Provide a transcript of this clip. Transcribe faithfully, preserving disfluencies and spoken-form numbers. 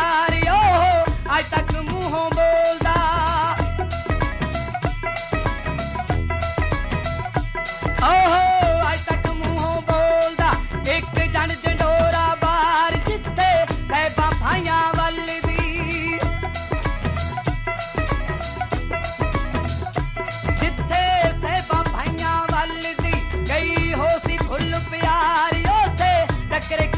ਪਿਆਰ ਉਹ ਅੱਜ ਤੱਕ ਮੂੰਹੋਂ ਬੋਲਦਾ। ਓਹ ਅੱਜ ਤੱਕ ਮੂੰਹੋਂ ਬੋਲਦਾ। ਇੱਕ ਜਨ ਢੰਡੋਰਾ ਬਾਹਰ ਜਿੱਥੇ ਸਾਹਿਬਾਂ ਭਾਈਆਂ ਵੱਲ ਦੀ, ਜਿੱਥੇ ਸਾਹਿਬਾਂ ਭਾਈਆਂ ਵੱਲ ਦੀ ਗਈ ਹੋ ਸੀ ਫੁੱਲ ਪਿਆਰ ਉੱਥੇ ਟੱਕਰੇ